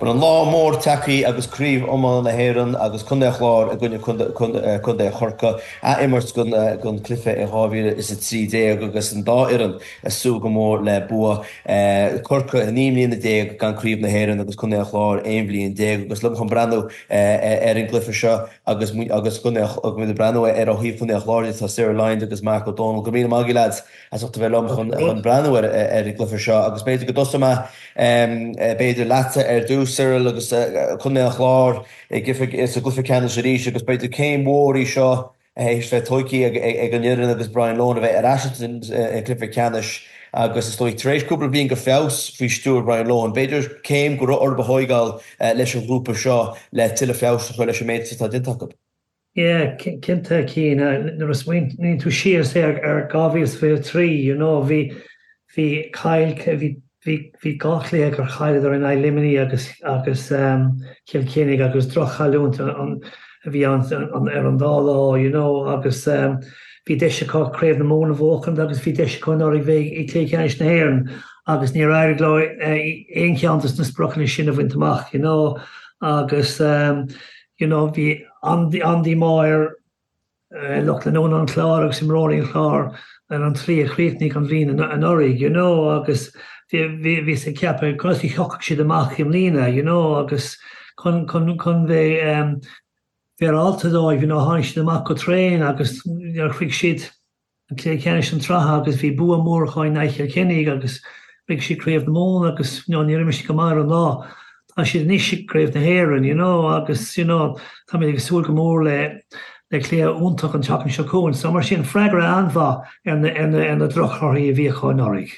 Gon an lá mór takeí agus críomh omán na héan agus chundé chlár a gunne chundé chorca a immert gon cliffe I hávíle is het 3D agus an dá iran a sú go mór le bua chorca a níimlíon na dé gan críomh na héan agus chundé chlár éimblíon dé agus lu chun brandú an glyffe seo agus chunne mu brandú a híh chundé chláir tá Sarah Lyne agus Mark O'Donnell go mí magi lads as op bhfuil am chun brandú an glyffe seo agus beidir go dosa beidir lata dúsar agus chunne chlár is a glyffe ceanna sé ríise agus beidir céim mórí seo hééis fé toicí ag an nirin agus Brian Lone a bheith Ashton cliffe ceannis agus is stoi tréisúpla bíon go fés fhí stúr Brian Lone. Beidir céim go orba hoigáil leis an grúpa seo le tiile fés chuil leis méid tá dintacha. Yeah, cinnte cín nar is níon tú siar sé ar gáhíos fé trí, hí cail hí gachlé gur chaidir in limini agus cilcénig agus drochaúnt an bhí ar an dálá, agus hí deise chréibh na móna bhóchan agus hí deise chun áí bheith I cléceis na héan agus ní rair gló éon cheantas na sprochan sin a bhaintach, agus hí andí máir lucht le nó an chlár agus imráí an chlár an trí a chríicnig an bhín an orig, agus hí sé ceappa chuí choach siad amach im lína, agus chun bheith bhí altadáid hí háis amach go tréin agus chuig siad an clé ceannis an tratha agus bhí bu mór cháin neiche cinnig agus big si créibh món agus ní si go mar an lá. Tá siad níos si créibh na héan, agus tá mé agus súil go mór le lé úntaach an teach an seún, so mar sin freigra anmha ar na drochrthaí a bhí cháin árig.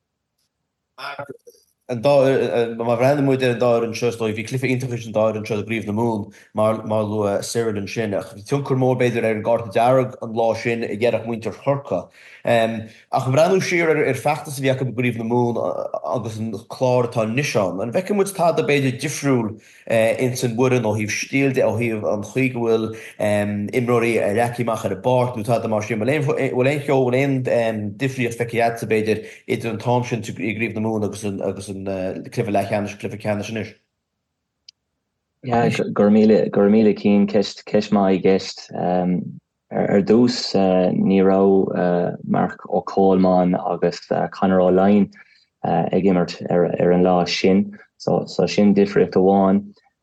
Ma bhrean mu an dáir an seostó, bhí clifa intuition dáir an seo a gríomh na mún mar lu Cyril an sin. Bhí tunkur mór beidir ar an gáta dearag an lá sin I ggéadach muintear chorca. Ach an bhreanú siar ar feachtas a bhí acu gríomh na mún agus an chlár tá nisán. An bheice muid tá a beidir difriúil in san burin ó híh stílte ó híh an chuig bhfuil imróí a reiciach ar a bart, nú tá mar sin bhfuil ein cheo bhfuil difriíocht feicead a beidir idir an tám sin I gríomh na mún agus an cliffe lechanis, cliffe canis is. Ja, gur míle cín ceist mai gist dús ní rá Mark O'Coleman agus Conor O'Line ag immert ar an lá sin, so sin difricht amháin.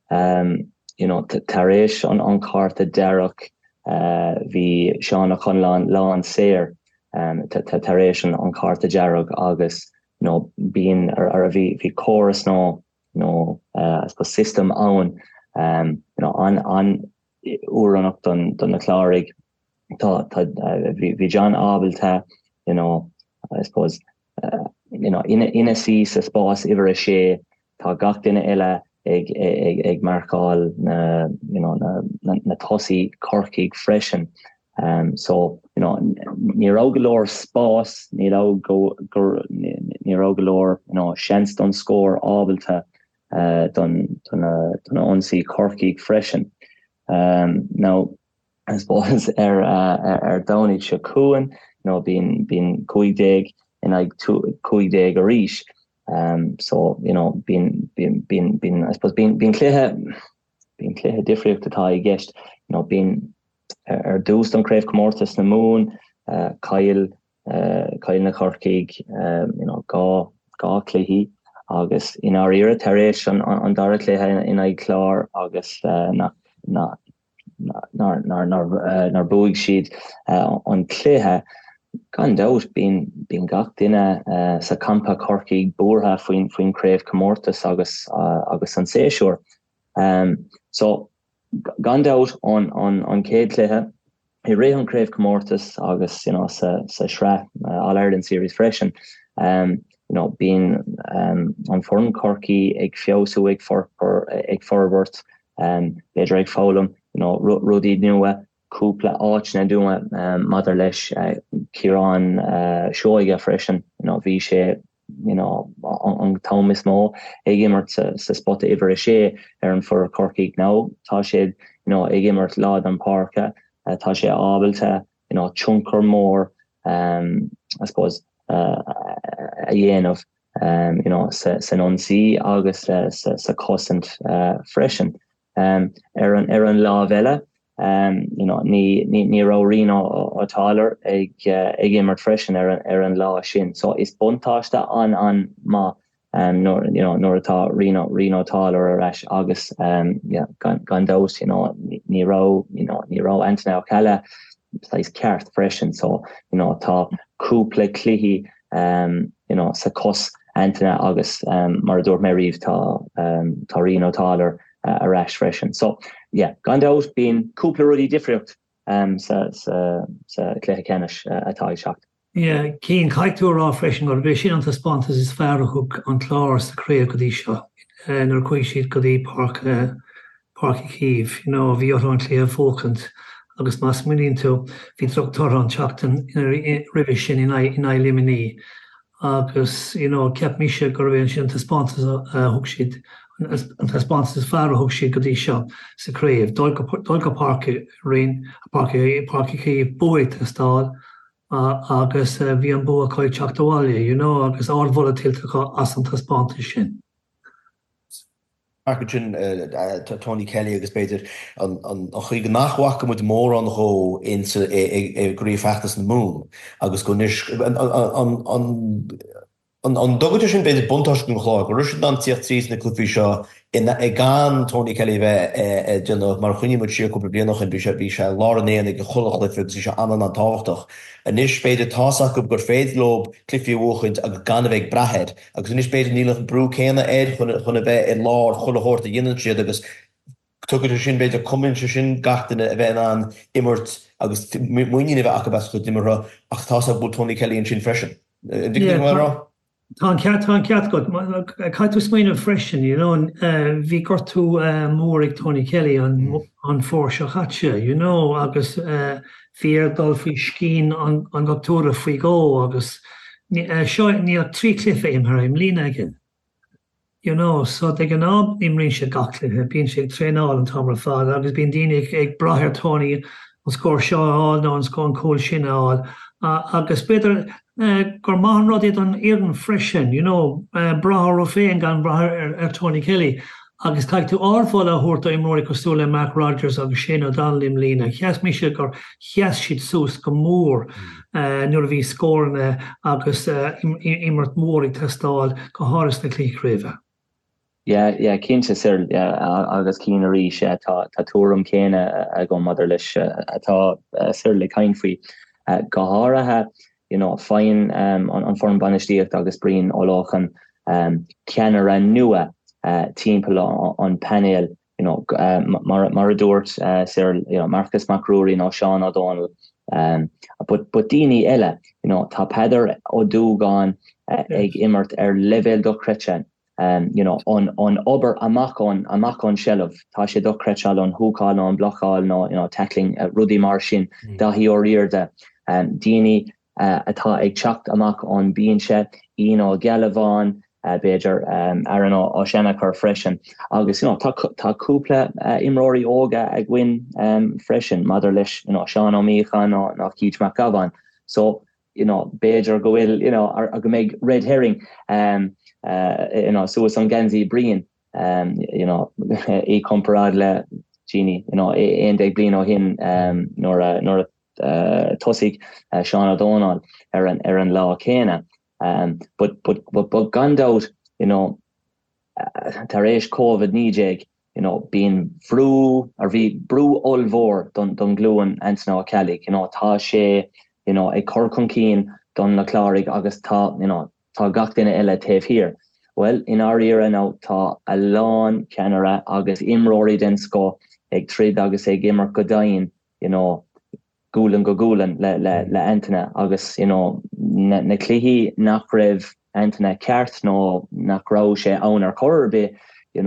Tar éis an carta dearach hí Seán Conlán lá an séir tar éis an carta dearach agus being ar a bhí chorus I suppose system own an úranach don na chlárig hí John Ábalta I suppose ina sí sa spás iver a sé tá gach duine eile ag marcáil na tosaí corcaigh freisin. So ní rágalóir spás ní rágalóir seans don scór ábalta don onsaí corcaigh freisin. Now I suppose ar dánaid se cuan bín 15 in ag 15 a ríis. So bín I suppose bín cléthe difriúcht atá I gceist bín ar dús don craibh comórtas na mún cail na corcaigh gá cléhí agus in our ire tar éis an dara cléthe in ag clár agus nar buig siad an cléthe gan dát bín gach duine sa campa corcaigh búrtha faoin craibh comórtas agus an séisiúr. So gan dát an céad cléthe I ré an craibh comórtas agus sa shrá All-Ireland Series freisin bín an form corcaigh ag fiosú ag forbert beidir ag fálam rudí nua cúpla áitna dúa maidir leis Ciarán seoige freisin bhí sé an Thomas mó ag immert sa spotta iver a sé ar an for corcaigh ná tá siad ag immert lád an parka tá sé ábalta chunkar mór I suppose a dhéanamh san onsi agus sa cosint freshen an lá vela ní ra rino a taler ag immer freshen an lá sin so is buntáiste an ma nor atá rino taler ash agus gan dos ní ra antna kala is ceart freshen so tá cúpla cluichí sa cos antna agus mar dúir mé riomh tá rino taler a rash freshen so gan dos bín cúpla rudí difriocht sa cluiche cenis atá seach. Cín caiitú rá freisin go bhí sin an spontas is fearrthug an chlár sa créomh go dtí seo nar chuig siad go dtí Páirc Cíomh, bhí an cléamh fócant agus más muíonn tú bhí drogtar an teachtain ribh sin in Limení agus ceap mise gur bhíonn sin an spontas thug siad an spontas is fearrthug siad go dtí seo sa créomh dul go Páirc Cíomh buait a stáil agus bhí an bu a chuid teachtaháile, agus ábholatilta as an taspáanta sin. Marcin Tony Kelly agus beidir an chuig nachhacha mu mór an cho in gríomhachtas na mún agus go an dogadir sin beidir buntáis go chláir, go ruisi an tíocht trís na clufií seo gan Tony Kelly bheith mar chuine mu siar cúpla blianach in bhí sé láranéana go cholachlifa sí se anan an táhachtach. Anis beidir táach go gur féadlób clifií bhuachaint agus gan bheith brathead, agus inis beidir nílach an brú céna chuna bheith i lár cholahórta dhéanaan siad agus tugadú sin beidir cumann sin gatainna a bheith an immert agus muoine bheith acabas chu dimara ach táach bú Tony Kelly an sin freisin. Tá ceat go caiitú smaoineh freisin, bhí gortú mór ag Tony Kelly an fór seo chatte, agus fear dul faoi scín an gotúra faoi gó agus seo ní trí clifa imthar im lína agin. So ag an áb ní rin sé gachlithe, bíonn sé tréáil an tamar fád, agus bíon daine ag brathir Tony an scór seoáil nó an scór an cóil sin áil. Agus beidir gur maithan rud iad an éan freisin, brathir ó féin gan brathir ar Tony Kelly. Agus caiig tú ábhla thuirta imróí cosúla Mac Rogers agus sin ó Dan Lim lína. Cheas mise gur cheas siad sús go mór nuair a bhí scórna agus immert mór ag testáil go háras na clíchréimhe. Cínte sir agus cín a rí sé tá túm céine a go madidir leis atá sir le cain faoi. Go háirithe féin an form banistíocht agus bríon óláchan ceanar an nua timpeall an panel mar a dúirt sir Marcus McRory ná Sean O'Donnell but daoine eile tá peidir ó dúgáin ag immert ar level do cretin an obair amachán shelf tá sé do cretal an húcáil ná an blocháil ná tackling rudí mar sin dahí ó riirde daoine atá ag teacht amach an bíonse á Galván beidir ar an á sena chu freisin agus tá cúpla imróí óga ag gin freisin madidir leis Seán O'Meachan ná Keith McGavin so beidir go bhfuil a go méid red herring suas an Genzi brian é comparad le Gini éon ag blian ó hin nóair tosig Sean O'Donnell ar an lá céine but gandát tar éis COVID-19 bíon bhrú ar bhí brú olmhór don glúan Anthony Kelly tá sé ag corcon cín don na chláraigh agus tá gach duine eile taobh hir. Well in our era now tá a lán ceanara agus imróí den sco ag tríd agus ag immer go dain gúlan le Anthony agus na cluichí nach raibh Anthony ceart nó nach rá sé ann ar chorbe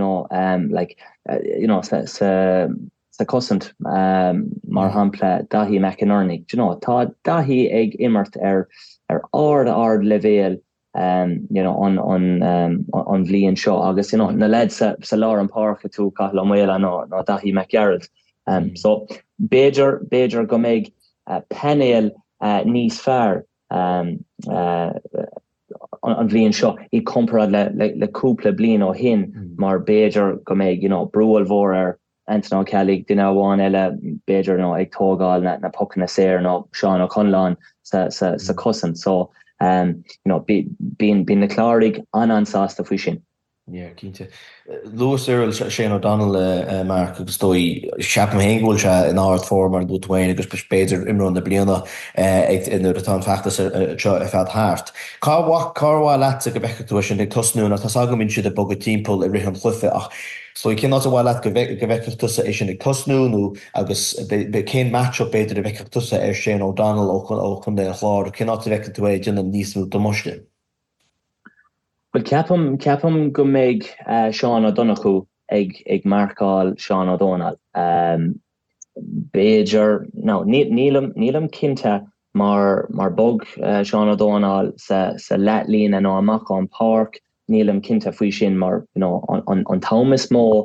sa cosint mar hampla Daithí McInerney tá Daithí ag immert ar ard levéal an bhliain seo agus na lead sa lá an páirce tú caithla mhéile ná Daithí McGarrett so Beidir go méid panel níos fearr an an bblion seo I comparad le cúpla blian ó hin mar Beiger go méid brúil mhór Anthony Kelly duine bháin eile Beiger ag tógáil na pucanna séir Seán O'Conlan sa cosan so bín na chláraigh ansásta faoi sin. Yeah, cínte. Lewis Earl Shane O'Donnell Mark agus dói seapam héngúil se in áhart fór mar dúthain agus beidir imrán na bliana in tá feachtas fad háart. Carhá leat go bhecha sin ag tosnú na tá agamín siad a bogad timppul I rihan chlufe ach so cin á bhile go bhecha tusa é sin ag tosnú agus cén matchup beidir a bhecha tusa Shane O'Donnell ó chun é chlár cin á bhecha tú é duna níosú do muiste. Well ceapam go méid Seán O'Donoghue ag marcáil Seán O'Donnell. Beidir nílam cinnte mar bog Seán O'Donnell sa leatlín amach an park nílam cinnte faoi sin mar an Thomas mó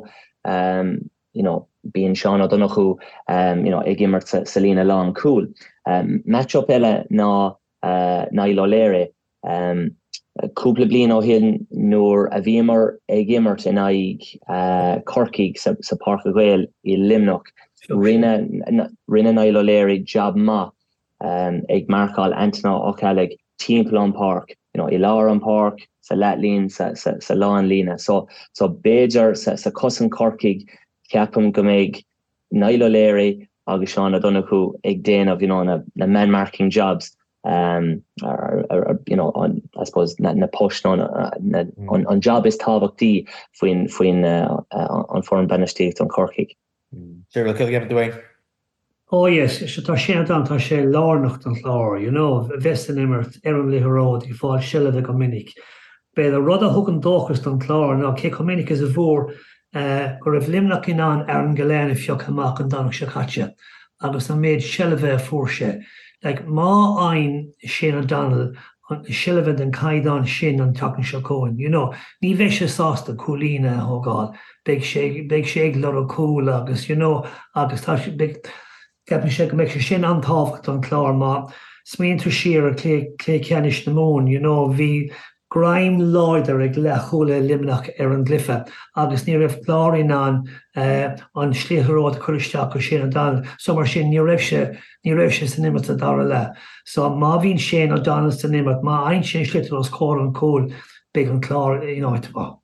bíon Seán O'Donoghue ag immert sa lína lá cool. Matchup eile ná Lolére cúpla blian ó hin nuair a bhímar ag immert in aig Corcaigh sa Páirc Gael I Limnach rinne Lolére job ma ag marcáil Anthony O'Kellig timppla an park I lá an park sa leatlín sa lá an lína so Beidir sa cosan Corcaigh ceapam go méid Lolére agus Seán O'Donoghue ag déanamh na man marking jobs I suppose na post on job is tábhachtí faoin an foreign benestícht an Corcaigh. Sure, we'll give it away. Oh yes, tá sé an tá sé lárnacht an chlár, vestan immert erim le ród I fáil sille go minic. Be a rud a thugan dóchas an chlár ná cé minic is a bhór go raibh limnach in an an goléin I fioch amach an danach se caite agus an méid sille fór sé. Like má ein Shane O'Donnell an Shillivan den caidan sin an takin Cohen. Ní bheith sé sásta coolína hógáil, big sé le cool agus, agus tá big ceapan sé go méid sé sin antáhacht an chlár má smíonn tú siar a clé ceanis na món, bhí Grime Lloyder ag le chola limnach an glyfa agus ní raibh chláirín an slíthród chuiristeach go Shane O'Donnell so mar sin ní raibh sé san nimmet a dara le. So má bhín Shane O'Donnell san nimmet má ein sin slítar os cór an cóil big an chlár áitbá.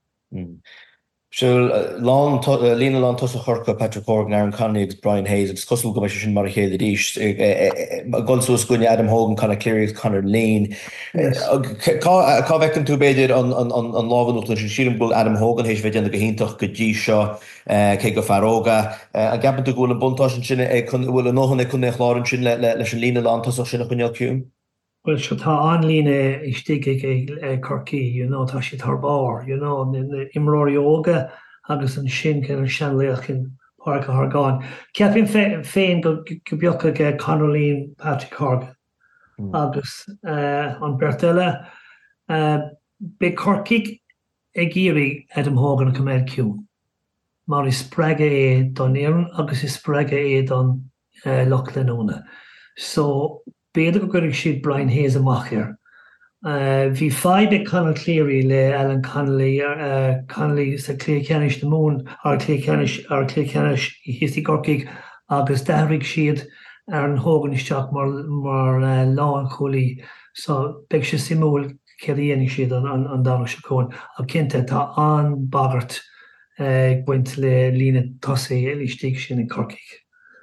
So lína lá tosa chorca Patrick Horgan, Aaron Connolly, Brian Hayes, agus cosúil go sin mar chéad ríist gonsús gunne Adam Hogan Conor Cleary Conor Lane. Cá bhecinn tú beidir an láhanút sin sírim bhfuil Adam Hogan hééis bheith go híntaach go dtí seo cé go fearóga. A gapan tú gúil an buntáis sin bhfuil nóhan chun chlárin sin leis an lína lá tosa sin chuneal ciúm? Well, so tá anlíne I stig ag Corcaigh, tá si tar bar, imróí óga agus an sin cin an seanléach in Páirc Hargáin. Ceapin féin go beocha ag Conor Patrick Horgan agus an Bertella. Be Corcaigh ag géirí Adam Hogan go méid ciú. Mar I spreige don éan agus I spreige don Loch Lenona. So Beidir go gurig siad Brian Hayes amach here. Bhí fáibe Conor Cleary le Alan Connolly sa clé ceanis na mún ar clé ceanis I hiosí Corcaigh agus dahraigh siad ar an Hogan isteach mar lá an cholí so beag sé simúil céadaíana siad an danach se cóin a cinnte tá an bagart buint le lína tosaí éilístíigh sin in Corcaigh.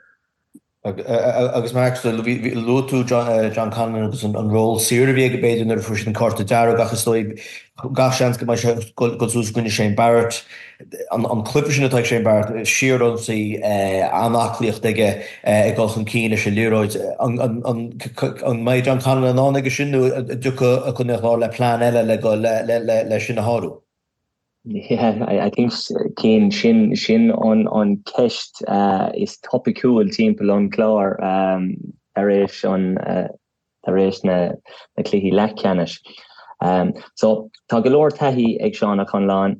Agus Mark lútú John Conlon agus an ról siúr bhí beidir ar fusin an corta dearg agus gach seans go goús gunne Shane Barrett an clifa sin atá Shane Barrett siar an sí annachlíocht ige ag gulchan cíine sé líróid an méid John Conlon an ána agus sinú ducha a chun lá le plán eile le sin na háú. Yeah, I think Kane shin on Kecht is topicool timple on chlár taréis na clihí lecanis. So tá golóir taithí ag Seán O'Conlan,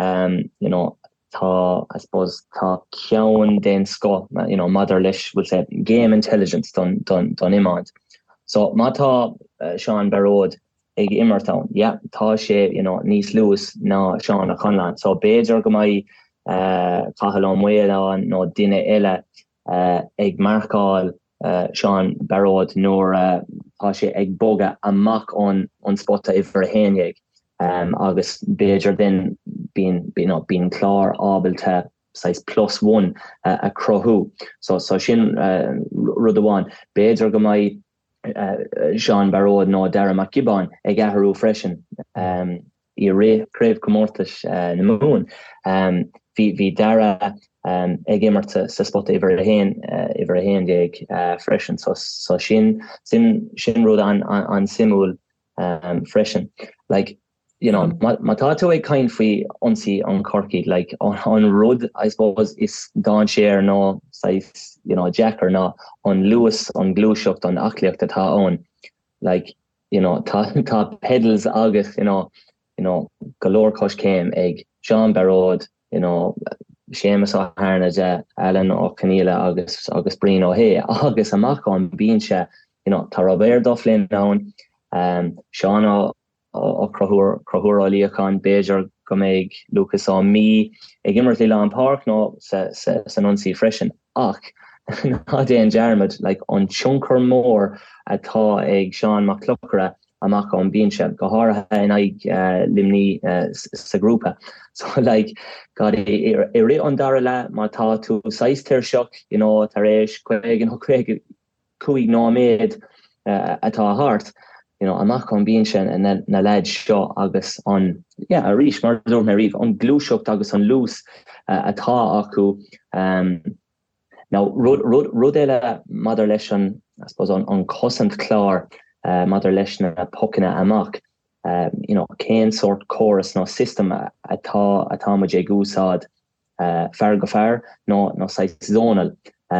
tá I suppose tá ceann den sco, mother leis will say game intelligence don imant. So má tá Seán Barrod ag Imertown. Yeah, tá sé, níos Lewis ná Sean Conlan. So Beiger go mai Cahalon Muela no Dine Ella ag Markal Sean Barrod nor tá sé ag boga amach on spotta iver hénig agus Beiger then being clár ábalta size +1 a crohu. So sin rudawan Beiger go mai Sean Barrod no Dara McGibbon ag aharú freshen I ré Crave Comortas na moon vi Dara ag immerte sa spot iver a hen ag freshen so sin rud an simul freshen like ma táto ag kain fui onsi on Corky like on rud I suppose is Don share no size Jacker no on Lewis on Glueshocht on Acliacht at ha on like tá pedals agus galore kosh came ag Sean Barrod Seamus O'Harna Alan O'Canila agus Breen O'Hay agus amach on Beansha tá Robert Dufflin down Sean O'Crohur Aliacon Beiger Gomeg Lucas on me ag Immerty Lawn Park no sa nunsi freshen ach Hadé Jarmid like on chunker more atá ag Sean McCluckera amach on Beansha gohar and ag limni sa grúpa so like god ri on darala ma tá tú size ter shock taréis Craig and Craig cuig no made atá heart amach on Beansha and then na lad show agus on a rish mar merif on Glueshocht agus on loose atá acu now rodela mother lesson I suppose on cosant clár mother lesson pokina amach Cain sort chorus no system atá ma je gúsad far go far no size zonal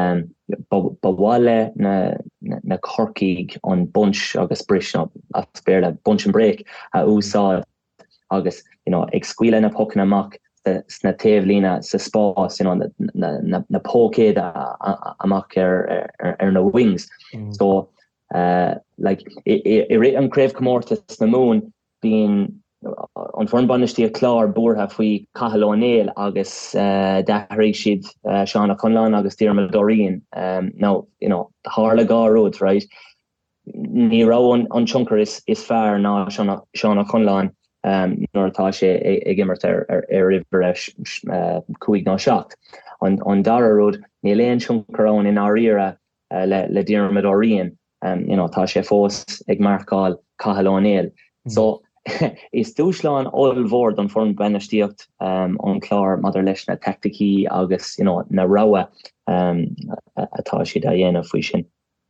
but wale na Corkig on bunch agus brish no asperla bunch and break úsad agus exquila na pokina amach sna tevlina sa spas na pócéad amach na wings so like it an Crave Comortas na moon being on form banistí a clár bortha faoi Cathal O'Neill agus dahraigh siad Sean Conlan agus Diarmaid Doreen now the Harla Gá road right ní rá an chunker is fair ná Sean Conlan nor tá sé ag immert river cuaig ná seacht on Dara road ní léon chunker an in áíra le Diarmaid Doreen tá sé fós ag marcáil Cathal O'Neill so is dúsláán allmhór an form benestíocht an clár mother leis na tacticí agus na ráha atá siad a dhéanamh faoi sin.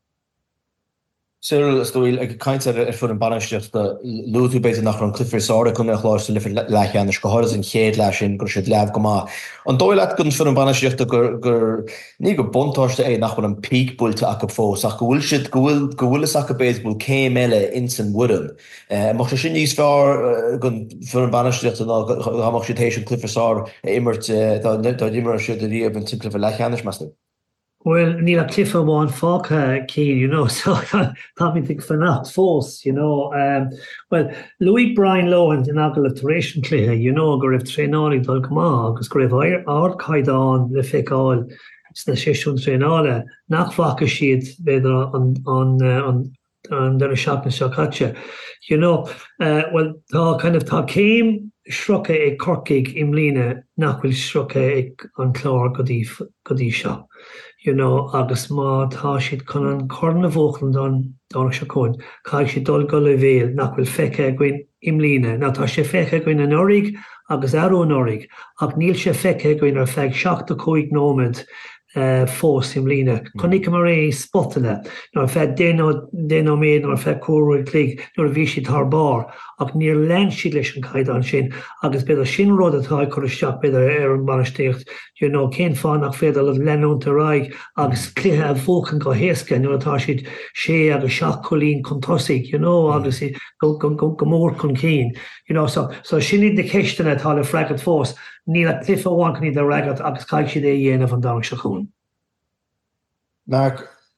Cyril stoil ag kaint for an banisteach de lúú beit nach an cliffir sáre kun chlá le leiche an gohar an chéad lei sin gur siad leh goma. An dóile gunn for an banisteach gur ní go bontáiste é nach an peak bulte a fós ach gohfuil siad gohfuil a béis bú cé meile in san wooden. Mo sin níos fear gunn for an banisteach amach sitéisi cliffir sá immert immer si a ri an cliffir leiche meiste. Well, ní a cliffe bháin fácha cín, so tá mí think fannacht fós, well, Louis Brian Lohan in agla taréis an cluiche, gur raibh tréálaí dul go agus go raibh ardcaidán le feiceáil sna séisiún tréála nach fácha siad beidir an dar a seach na seachatse. Well, tá céim srocha ag Corcaig im líne nach bhfuil srocha ag an clár go dtí seo. Agus má tá siad chun an corna bhóchan don se chun, caiig si dul go le bhéal nach bhfuil feice gin im líne. Ná tá sé feice gin an orig agus arú an orig, ach níl sé feice gin ar feig 75 nómad fós im líne. Connic mar é spotile, nó fe déno méid nó fe cuaú clíg nó bhí siad tar bar, ach níor len siad leis an caiid an sin, agus beidir sin rud atá chu isteach beidir ar an banisteocht, cén fánach féidir le lenúnta raig agus cluithe a bhóchan go héasca, atá siad sé agus seach cholín chun tosaigh, agus go mór chun cín. So sin iad de ceistena atá le freigad fós, ní le clifa bháin ní de ragad agus caiig siad é dhéanamh an dána se chun. Mark,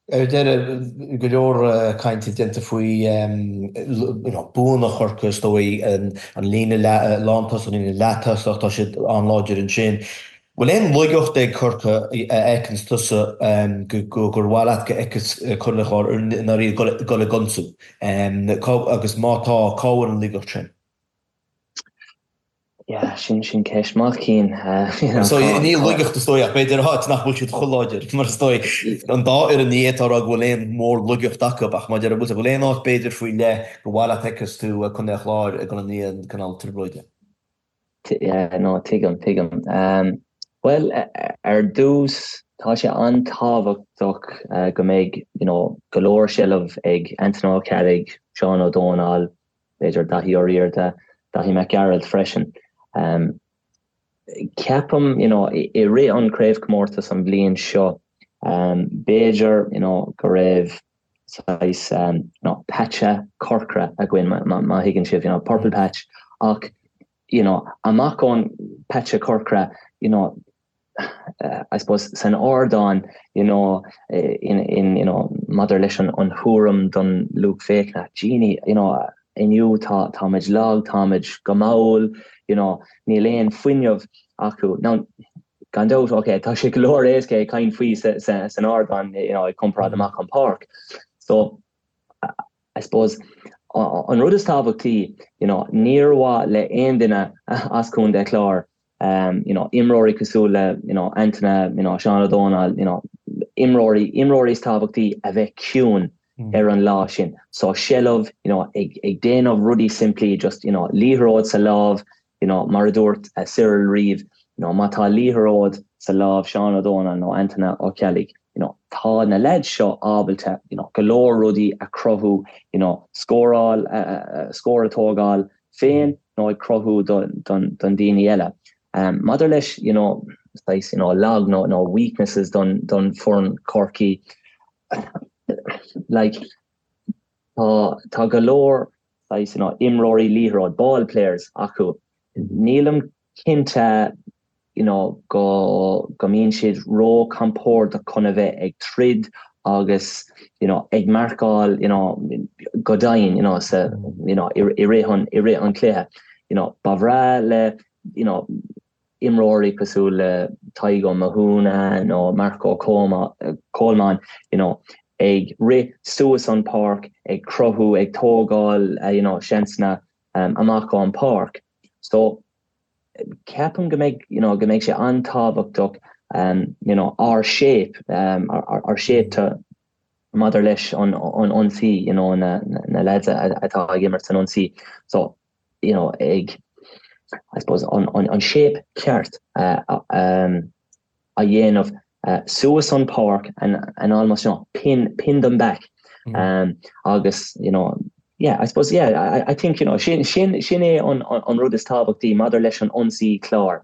go leor kaint identa faoi búna chorcas dói an lína látas an lína letas tá si an láidir an sin. Well éon luigeocht ag chorcha ekins tusa gur bhhaile go ecas chuirlaáir na rí go le gonsú agus mátá cáhar an lígeocht sin. Yeah, sin ceismach cín. So ní luigecht stoi ach beidir hat nach bhfuil siad choláidir mar stoi an dá ar an nítar a bhfuil éon mór luigeocht acu ach má dear bhfuil bhfuil éon áit beidir faoi le go bhhaile ecas tú chun chláir ag an níon canál tribloide. No, tigam. Well, dús tá sé an tábhachtach go méid go leor seileamh ag Anthony O'Kelly, Sean O'Donnell, beidir dahí oríirte, dahí McGarrett freisin. Ceapam, I ré an Craobh Comórtas an bblion seo, beidir, go raibh patcha corcra a gin ma higann sibh, purple patch, ach, amach on patcha corcra, I suppose san ordan, in mother leis an thuram don Luke Fécna, Jeannie, iniu táid lag, táid gomáil, ní léon fuinneamh acu. Now, gandát, okay, tá sé go leor éasca cain faoi san ordan, I comprád amach an park. So, I suppose, an rud is tábhachtaí, níorhá le aon duine ascún de chlár, imróí cosú le, Anthony, Sean O'Donnell, imróí is tábhachtaí a bheith ciún ar an lá sin. So seileamh, ag déanamh rudí simply just, líthróid sa lámh, mar a dúirt Cyril Reeve, mátá líthróid sa lámh Sean O'Donnell nó Anthony O'Kelly, tá na leid seo ábailte, go leor rudí a crothú, scóráil, scóratógáil féin, nó ag crothú don daoine eile. Mother leis, lag no weaknesses done foreign Corky, like tá galore, imróí líthróid ball players acu. Nílam cinnte, go mín siad ró campór do chuna bheith ag trid agus, ag marcáil, go dain, I ré an cléthe. Bavra le, imróí cosú le Taigo Mahuna nó Marco Coleman, ag ré Suasan Park, ag crothú, ag tógáil, Shensna amach an park. So, ceapan go méid sé an tábhachtach, our shape to mother leis an onsaí, na lads atá ag immert an onsaí. So, ag I suppose on shape ceart a dhéanamh Suasan Park and almost pin them back. Agus I suppose I think sin é an rud is tábhachtí mother leis an onsaí chlár.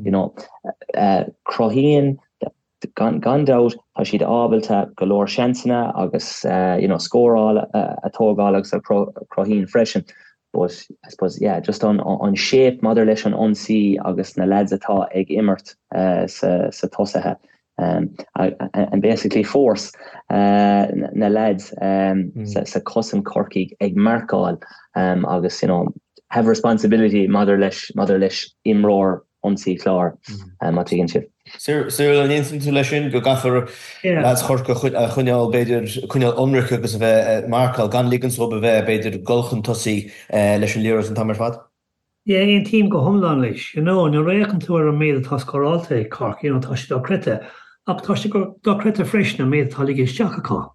Crohíonn gandát tá siad ábailte go leor seansna agus scóráil atógáil agus crohíonn freisin. But I suppose, just on shape, mother leis an onsaí agus na lads atá ag immert sa tosathe. And basically force na lads sa cosm Corky ag marcáil agus, have responsibility mother leis imróir onsaí chlár má tuigeann sibh. Cyril an insan tú leis sin go gafar las chorca chuneal beidir chuneal onricha agus a bheith marcáil gan lígan so a bheith beidir golchan tosaí leis an líras an tamar fad? Ein team go homlan leis, na réchan tú ar an méad atá scoráilta ag Cork, tá si dá crite, ach tá si go dá crite freisna méad tá ligé isteach aá.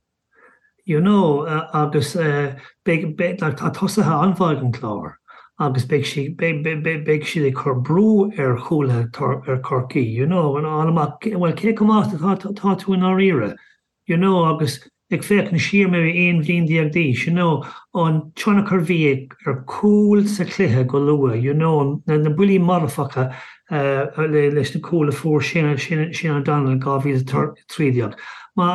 Agus tá tosathe anmhaig an chlár. Agus beag si ag chur brú ar chúla ar Corky, an anamach, well, cé comás tá tú in áíire, agus ag féach na siar mé aon bhíon diagdís, an tena chur bhí ar cúil sa cluthe go lua, na bulí marfacha leis na cúla fór sin an dan gá bhí trídiag.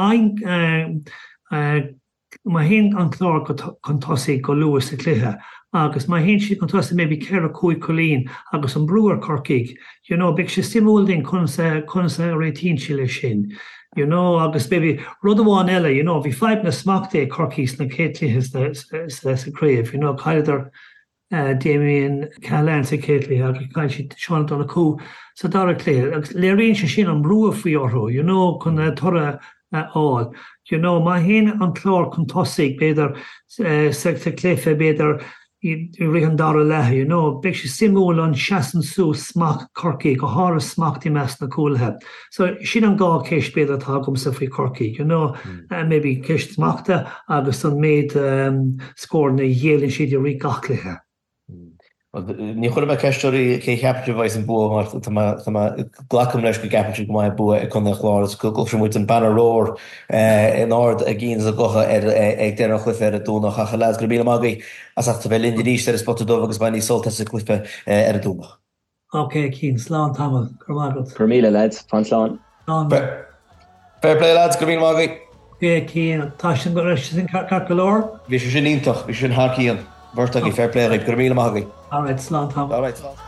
Má hen an chlár chun tosaí go lua sa cluthe, agus mai hen si an tosa maybe ceir a cúi colín agus an breúar corcaig. Big sé stimúlding chun sa réitín si lei sin. Agus maybe rud amháin eile, bhí feib na smachta corcaís na céitlihes sa craobh, caiidir Damien Callan sa céitli agus caiil si seán donna cú sa dar a cléir. Agus léiríonn se sin an brúa faoi orthú, chun tora áil. Má hen an chlár chun tosaigh beidir sa cléife beidir rihan dar a lethe, big sé simúil an seaan sú smach corcaí go háir smachtaí meas na cúlathe. So sin an gá céis beidir tágamm sa faoi corcaí, maybe céis smachta agus an méid scór na dhéanann siad i rí gachlathe. Ní chuir me ceisteirí cé cheapte bhaid an bua mar glacham leis go ceapte go mai bua chun nach chláir go sem muid an banróir in áard a gcín a gocha ag déar chluife ar a dúnach a chaléad go bíle magaí as achta bheith linn níos ar spot dómh agus bainní solta sa chluife ar a dúnach. Ok, cín, slán tamil, gur mágad. Per míle lads, fan slán. Fair play lads, go bíle magaí. Ok, cín, tá sin go reis sin carcolór? Bhí sé sin ítach, bhí sin thcííon. Bhirrtaí fair play, gur bíle magaí. All right, slán tamil. All right, slán.